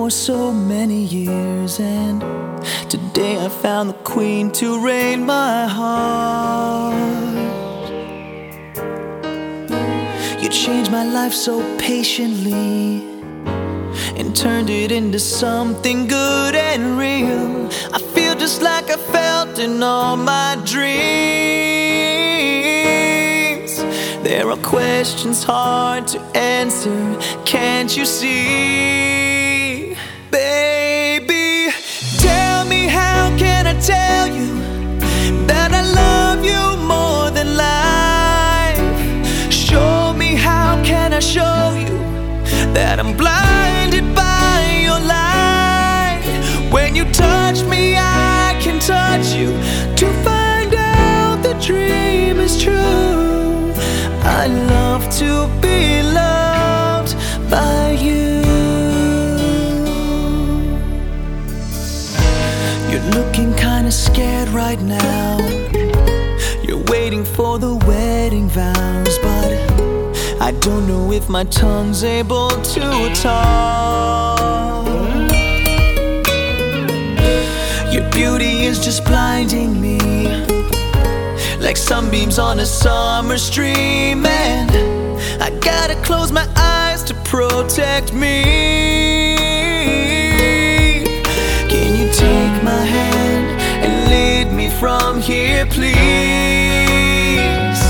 for so many years, and today I found the queen to reign my heart. You changed my life so patiently and turned it into something good and real. I feel just like I felt in all my dreams. There are questions hard to answer, can't you see? Baby, tell me, how can I tell you that I love you more than life? Show me, how can I show you that I'm blinded by your light? When you touch me, I can touch you to find out the dream is true. I love to be loved by you. You're looking kinda scared right now. You're waiting for the wedding vows, but I don't know if my tongue's able to talk. Your beauty is just blinding me, like sunbeams on a summer stream, and I gotta close my eyes to protect me. Can you take my hand and lead me from here, please?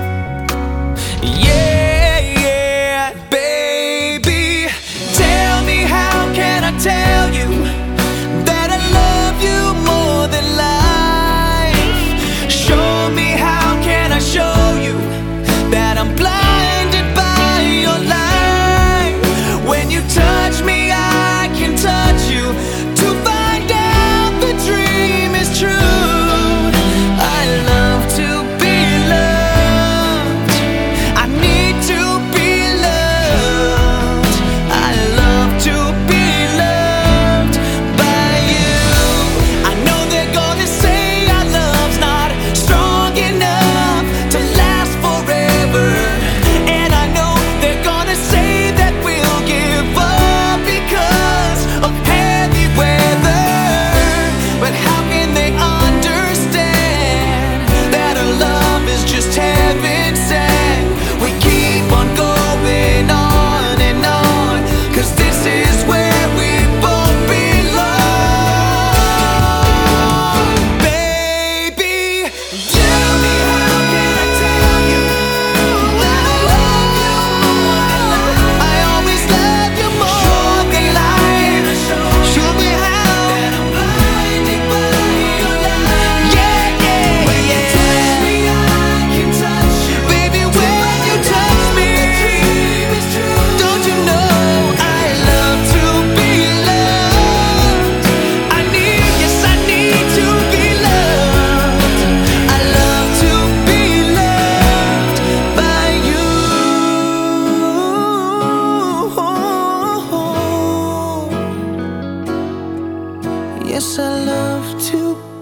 Yeah, baby, tell me, how can I tell you that I love you more than life? Show me, how can I show you that I'm blinded by your light? When you touch me, I can touch you to find out the dream is true. I love to be loved, I need to be loved. I love to be loved by you. I know they're gonna say our love's not strong enough to last forever, and I know they're gonna say that we'll give up because of heavy weather. But how can they understand that our love is just heaven sent? We keep on going on and on, 'cause this is where we both belong. Baby, tell me, how can I tell you that I love you more than life? I always love you more than life. Show me how that I'm blinded by your light. Yeah, when you touch me, I can touch you. Baby, when you touch me, don't you know I love to be loved? I need, yes, I need to be loved. I love to be loved by you. Yes, I love to